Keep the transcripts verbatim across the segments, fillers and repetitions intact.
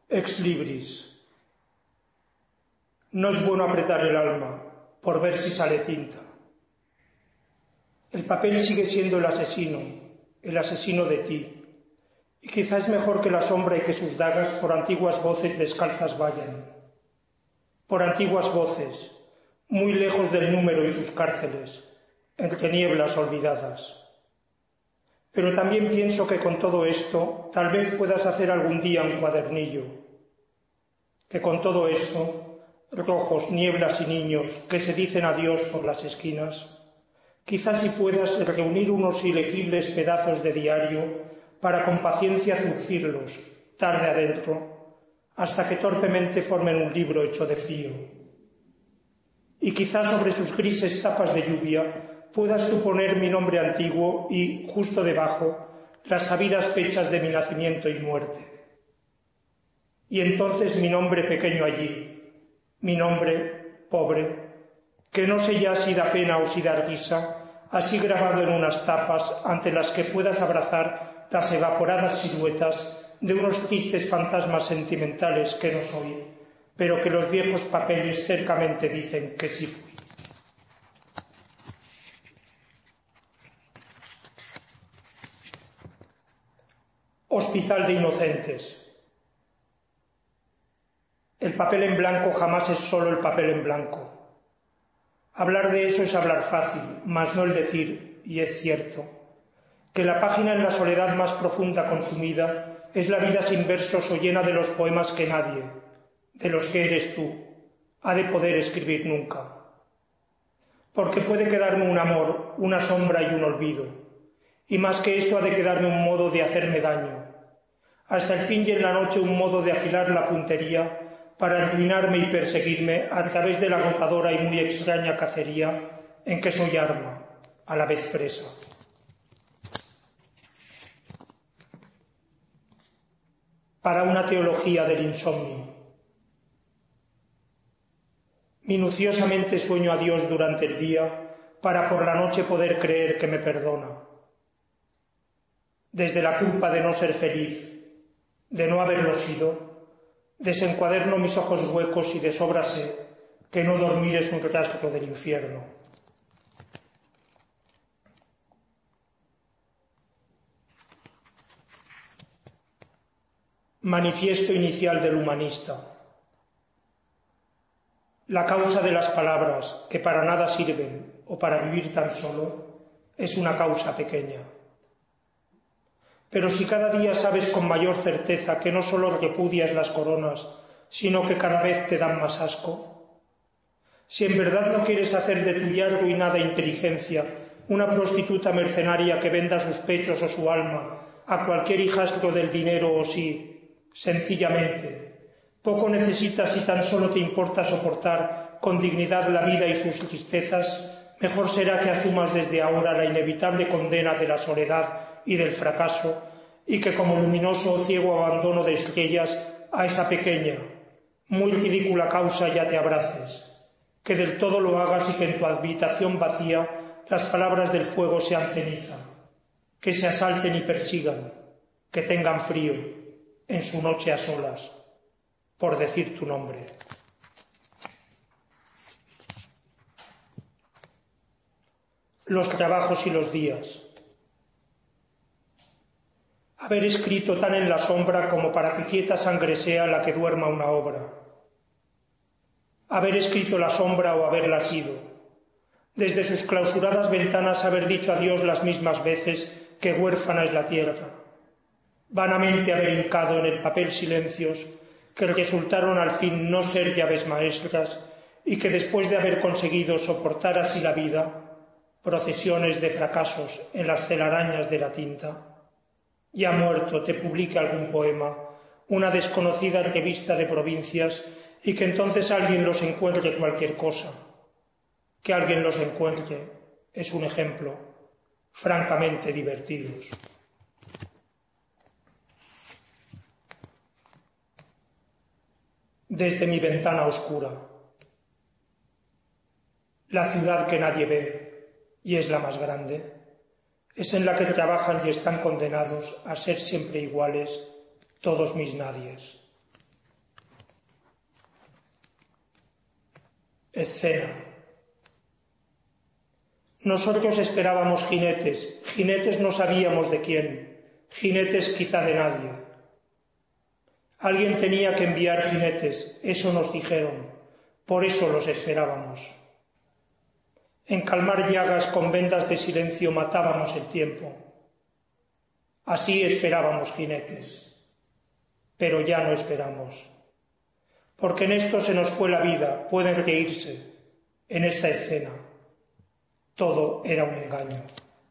Ex libris. No es bueno apretar el alma por ver si sale tinta. El papel sigue siendo el asesino, el asesino de ti, y quizá es mejor que la sombra y que sus dagas por antiguas voces descalzas vayan. Por antiguas voces, muy lejos del número y sus cárceles, entre nieblas olvidadas. Pero también pienso que con todo esto tal vez puedas hacer algún día un cuadernillo. Que con todo esto, rojos, nieblas y niños que se dicen adiós por las esquinas, quizás si puedas reunir unos ilegibles pedazos de diario para con paciencia zurcirlos, tarde adentro, hasta que torpemente formen un libro hecho de frío. Y quizás sobre sus grises tapas de lluvia puedas tú poner mi nombre antiguo y, justo debajo, las sabidas fechas de mi nacimiento y muerte. Y entonces mi nombre pequeño allí, mi nombre pobre, que no sé ya si da pena o si da risa, así grabado en unas tapas ante las que puedas abrazar las evaporadas siluetas de unos tristes fantasmas sentimentales que no soy, pero que los viejos papeles cercamente dicen que sí fui. Hospital de Inocentes. El papel en blanco jamás es solo el papel en blanco. Hablar de eso es hablar fácil, mas no el decir, y es cierto, que la página en la soledad más profunda consumida es la vida sin versos o llena de los poemas que nadie, de los que eres tú, ha de poder escribir nunca. Porque puede quedarme un amor, una sombra y un olvido, y más que eso ha de quedarme un modo de hacerme daño, hasta el fin y en la noche un modo de afilar la puntería para arruinarme y perseguirme a través de la agotadora y muy extraña cacería en que soy arma, a la vez presa. Para una teología del insomnio. Minuciosamente sueño a Dios durante el día para por la noche poder creer que me perdona. Desde la culpa de no ser feliz, de no haberlo sido, desencuaderno mis ojos huecos y de sobra sé que no dormir es un rasgo del infierno. Manifiesto inicial del humanista. La causa de las palabras, que para nada sirven o para vivir tan solo, es una causa pequeña. Pero si cada día sabes con mayor certeza que no solo repudias las coronas, sino que cada vez te dan más asco, si en verdad no quieres hacer de tu ya arruinada inteligencia una prostituta mercenaria que venda sus pechos o su alma a cualquier hijastro del dinero o si, sencillamente, poco necesitas y tan solo te importa soportar con dignidad la vida y sus tristezas, mejor será que asumas desde ahora la inevitable condena de la soledad y del fracaso, y que como luminoso o ciego abandono de estrellas a esa pequeña, muy ridícula causa ya te abraces, que del todo lo hagas y que en tu habitación vacía las palabras del fuego sean ceniza, que se asalten y persigan, que tengan frío en su noche a solas, por decir tu nombre. Los trabajos y los días. Haber escrito tan en la sombra como para que quieta sangre sea la que duerma una obra. Haber escrito la sombra o haberla sido. Desde sus clausuradas ventanas haber dicho adiós las mismas veces que huérfana es la tierra. Vanamente haber hincado en el papel silencios que resultaron al fin no ser llaves maestras y que después de haber conseguido soportar así la vida, procesiones de fracasos en las telarañas de la tinta, ya muerto te publique algún poema, una desconocida revista de provincias y que entonces alguien los encuentre cualquier cosa. Que alguien los encuentre es un ejemplo francamente divertidos. Desde mi ventana oscura. La ciudad que nadie ve, y es la más grande, es en la que trabajan y están condenados a ser siempre iguales todos mis nadies. Escena. Nosotros esperábamos jinetes, jinetes no sabíamos de quién, jinetes quizá de nadie. Alguien tenía que enviar jinetes, eso nos dijeron, por eso los esperábamos. En calmar llagas con vendas de silencio matábamos el tiempo. Así esperábamos jinetes, pero ya no esperamos. Porque en esto se nos fue la vida, pueden reírse, en esta escena. Todo era un engaño.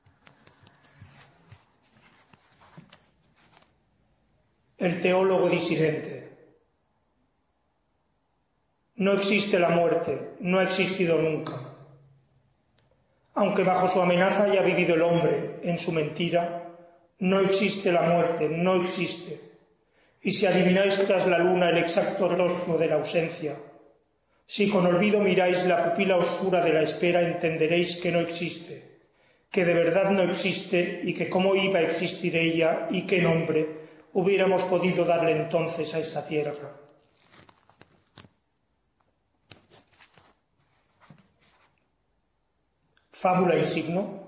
El teólogo disidente. No existe la muerte, no ha existido nunca. Aunque bajo su amenaza haya vivido el hombre en su mentira, no existe la muerte, no existe. Y si adivináis tras la luna el exacto rostro de la ausencia, si con olvido miráis la pupila oscura de la espera, entenderéis que no existe, que de verdad no existe y que cómo iba a existir ella y qué nombre hubiéramos podido darle entonces a esta tierra. Fábula y signo.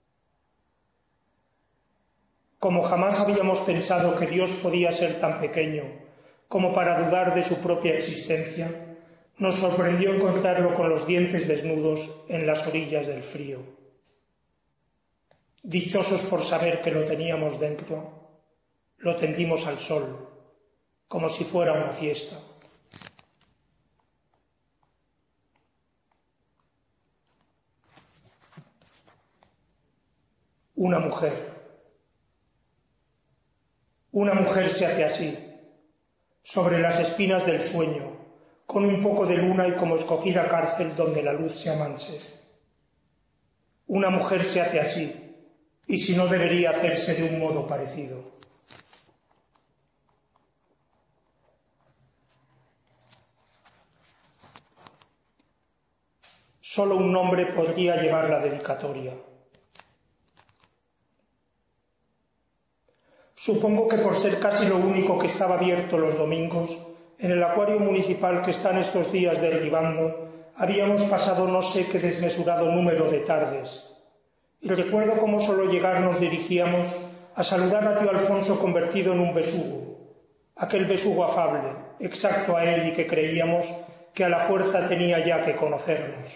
Como jamás habíamos pensado que Dios podía ser tan pequeño como para dudar de su propia existencia, nos sorprendió encontrarlo con los dientes desnudos en las orillas del frío. Dichosos por saber que lo teníamos dentro, lo tendimos al sol, como si fuera una fiesta. Una mujer. Una mujer se hace así, sobre las espinas del sueño, con un poco de luna y como escogida cárcel donde la luz se amanse. Una mujer se hace así, y si no debería hacerse de un modo parecido. Solo un nombre podría llevar la dedicatoria. Supongo que por ser casi lo único que estaba abierto los domingos, en el acuario municipal que está en estos días derribando, habíamos pasado no sé qué desmesurado número de tardes. Y recuerdo cómo solo llegar nos dirigíamos a saludar a tío Alfonso convertido en un besugo, aquel besugo afable, exacto a él y que creíamos que a la fuerza tenía ya que conocernos.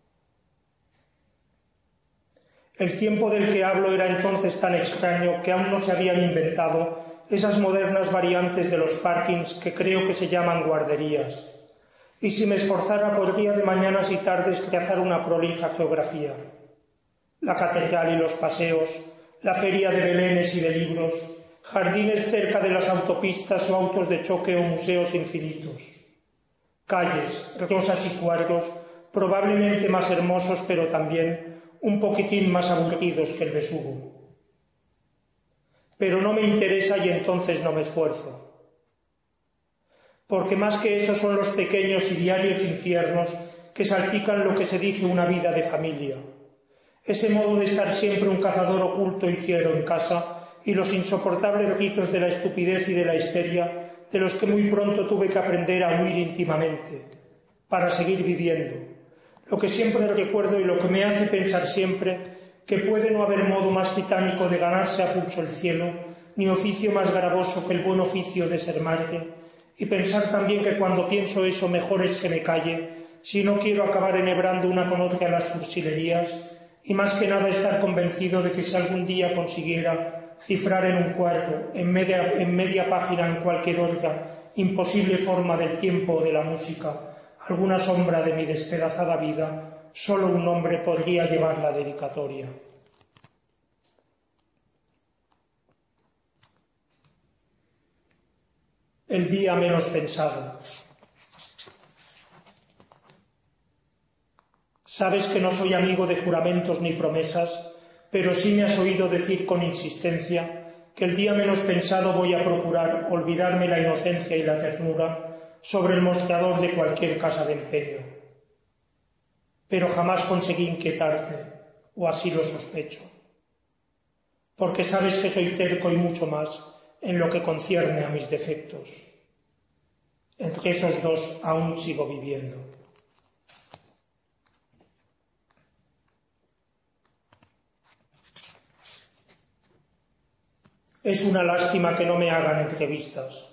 El tiempo del que hablo era entonces tan extraño que aún no se habían inventado esas modernas variantes de los parkings que creo que se llaman guarderías, y si me esforzara podría de mañanas y tardes trazar una prolija geografía. La catedral y los paseos, la feria de belenes y de libros, jardines cerca de las autopistas o autos de choque o museos infinitos. Calles, rosas y cuadros, probablemente más hermosos pero también un poquitín más aburridos que el Vesubio. Pero no me interesa y entonces no me esfuerzo. Porque más que eso son los pequeños y diarios infiernos que salpican lo que se dice una vida de familia. Ese modo de estar siempre un cazador oculto y fiero en casa y los insoportables ritos de la estupidez y de la histeria de los que muy pronto tuve que aprender a huir íntimamente para seguir viviendo. Lo que siempre recuerdo y lo que me hace pensar siempre que puede no haber modo más titánico de ganarse a pulso el cielo, ni oficio más gravoso que el buen oficio de ser madre, y pensar también que cuando pienso eso mejor es que me calle, si no quiero acabar enhebrando una con otra las cursilerías, y más que nada estar convencido de que si algún día consiguiera cifrar en un cuadro, en media, en media página en cualquier otra imposible forma del tiempo o de la música, alguna sombra de mi despedazada vida, solo un nombre podría llevar la dedicatoria. El día menos pensado. Sabes que no soy amigo de juramentos ni promesas, pero sí me has oído decir con insistencia que el día menos pensado voy a procurar olvidarme la inocencia y la ternura sobre el mostrador de cualquier casa de empeño. Pero jamás conseguí inquietarte, o así lo sospecho, porque sabes que soy terco y mucho más en lo que concierne a mis defectos. Entre esos dos aún sigo viviendo. Es una lástima que no me hagan entrevistas.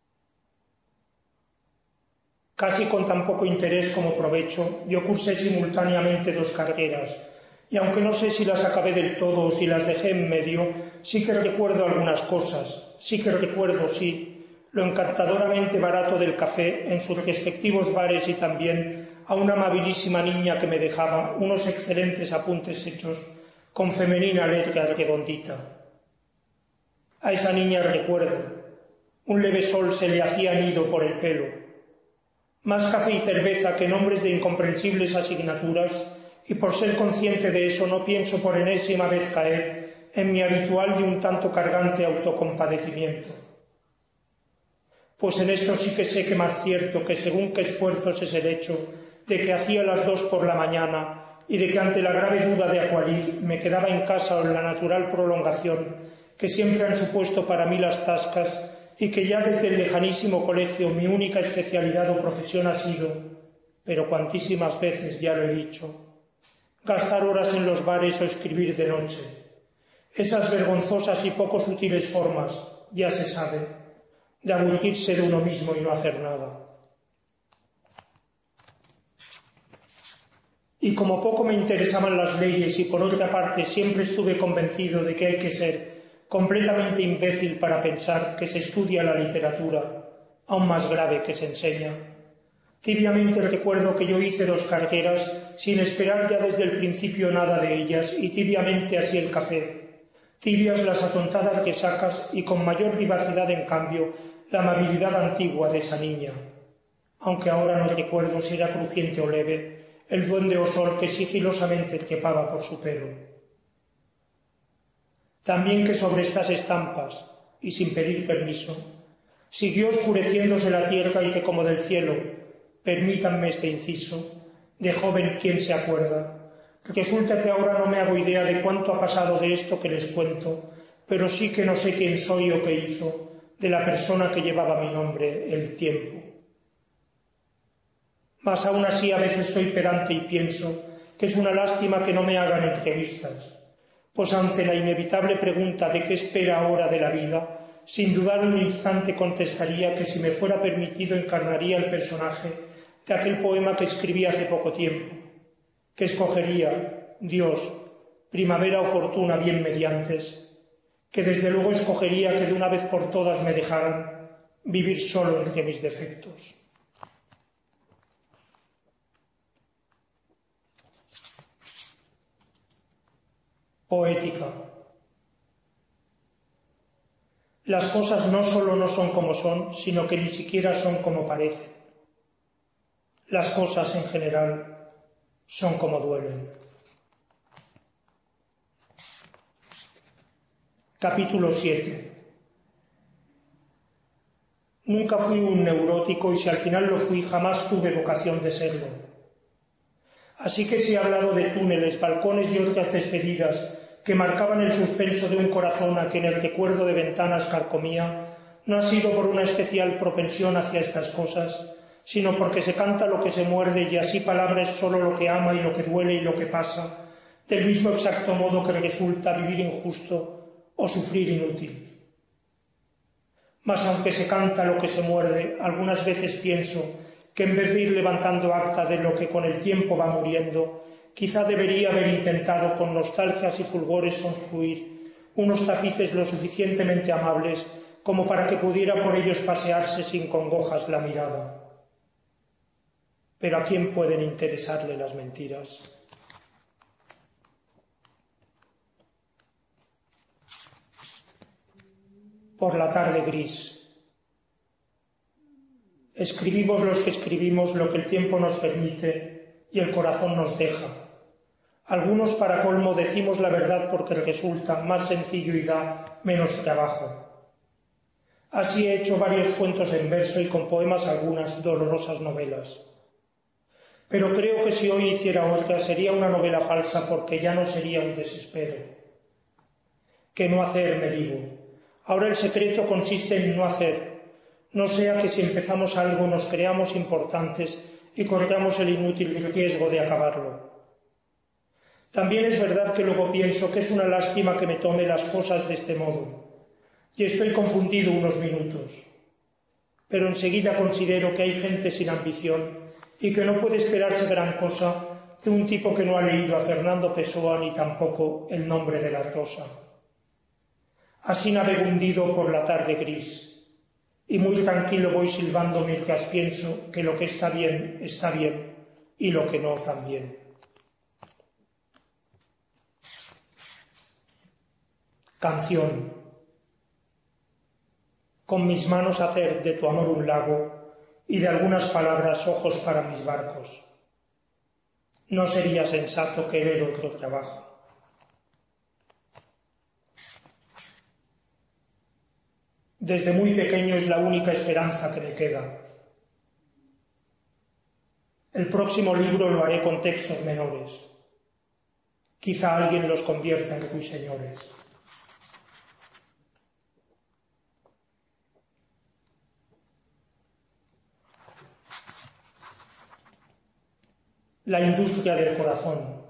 Casi con tan poco interés como provecho, yo cursé simultáneamente dos carreras, y aunque no sé si las acabé del todo o si las dejé en medio, sí que recuerdo algunas cosas, sí que recuerdo, sí, lo encantadoramente barato del café en sus respectivos bares y también a una amabilísima niña que me dejaba unos excelentes apuntes hechos con femenina letra redondita. A esa niña recuerdo, un leve sol se le hacía nido por el pelo. Más café y cerveza que nombres de incomprensibles asignaturas, y por ser consciente de eso no pienso por enésima vez caer en mi habitual y un tanto cargante autocompadecimiento. Pues en esto sí que sé que más cierto que según qué esfuerzos es el hecho de que hacía las dos por la mañana y de que ante la grave duda de a cuál ir me quedaba en casa o en la natural prolongación que siempre han supuesto para mí las tascas y que ya desde el lejanísimo colegio mi única especialidad o profesión ha sido, pero cuantísimas veces ya lo he dicho, gastar horas en los bares o escribir de noche. Esas vergonzosas y poco sutiles formas, ya se sabe, de aburrirse de uno mismo y no hacer nada. Y como poco me interesaban las leyes y por otra parte siempre estuve convencido de que hay que ser completamente imbécil para pensar que se estudia la literatura, aún más grave que se enseña, tibiamente recuerdo que yo hice dos carreras sin esperar ya desde el principio nada de ellas y tibiamente así el café, tibias las atontadas resacas y con mayor vivacidad en cambio la amabilidad antigua de esa niña, aunque ahora no recuerdo si era crujiente o leve el duende o sol que sigilosamente trepaba por su pelo. También que sobre estas estampas, y sin pedir permiso, siguió oscureciéndose la tierra y que como del cielo, permítanme este inciso, de joven quién se acuerda, resulta que ahora no me hago idea de cuánto ha pasado de esto que les cuento, pero sí que no sé quién soy o qué hizo de la persona que llevaba mi nombre, el tiempo. Mas aún así a veces soy pedante y pienso que es una lástima que no me hagan entrevistas, pues ante la inevitable pregunta de qué espera ahora de la vida, sin dudar un instante contestaría que si me fuera permitido encarnaría el personaje de aquel poema que escribí hace poco tiempo, que escogería, Dios, primavera o fortuna bien mediantes, que desde luego escogería que de una vez por todas me dejaran vivir solo entre mis defectos. Poética. Las cosas no solo no son como son, sino que ni siquiera son como parecen. Las cosas en general son como duelen. Capítulo siete. Nunca fui un neurótico y si al final lo fui, jamás tuve vocación de serlo. Así que si he hablado de túneles, balcones y otras despedidas que marcaban el suspenso de un corazón a quien el recuerdo de ventanas carcomía, no ha sido por una especial propensión hacia estas cosas, sino porque se canta lo que se muerde y así palabra es sólo lo que ama y lo que duele y lo que pasa, del mismo exacto modo que resulta vivir injusto o sufrir inútil. Mas aunque se canta lo que se muerde, algunas veces pienso que en vez de ir levantando acta de lo que con el tiempo va muriendo, quizá debería haber intentado con nostalgias y fulgores construir unos tapices lo suficientemente amables como para que pudiera por ellos pasearse sin congojas la mirada. Pero ¿a quién pueden interesarle las mentiras? Por la tarde gris. Escribimos los que escribimos lo que el tiempo nos permite y el corazón nos deja. Algunos, para colmo, decimos la verdad porque resulta más sencillo y da menos trabajo. Así he hecho varios cuentos en verso y con poemas algunas dolorosas novelas. Pero creo que si hoy hiciera otra sería una novela falsa porque ya no sería un desespero. ¿Qué no hacer, me digo? Ahora el secreto consiste en no hacer, no sea que si empezamos algo nos creamos importantes y corramos el inútil riesgo de acabarlo. También es verdad que luego pienso que es una lástima que me tome las cosas de este modo. y estoy confundido unos minutos, pero enseguida considero que hay gente sin ambición y que no puede esperarse gran cosa de un tipo que no ha leído a Fernando Pessoa ni tampoco El nombre de la rosa. Así navego hundido por la tarde gris, y muy tranquilo voy silbando mientras pienso que lo que está bien está bien y lo que no también. Canción. Con mis manos hacer de tu amor un lago y de algunas palabras ojos para mis barcos. No sería sensato querer otro trabajo. Desde muy pequeño es la única esperanza que me queda. El próximo libro lo haré con textos menores. Quizá alguien los convierta en ruiseñores. La industria del corazón.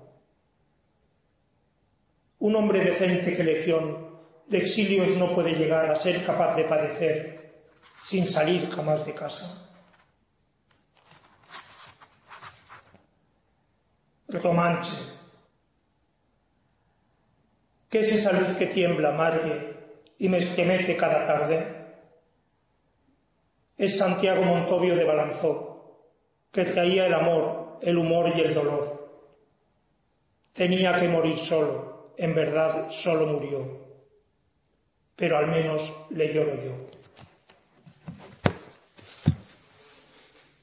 Un hombre decente que legión de exilios no puede llegar a ser capaz de padecer sin salir jamás de casa. Romanche. ¿Qué es esa luz que tiembla, amargue y me estremece cada tarde? Es Santiago Montovio de Balanzó, que traía el amor, el humor y el dolor. Tenía que morir solo, en verdad solo murió, pero al menos le lloro yo.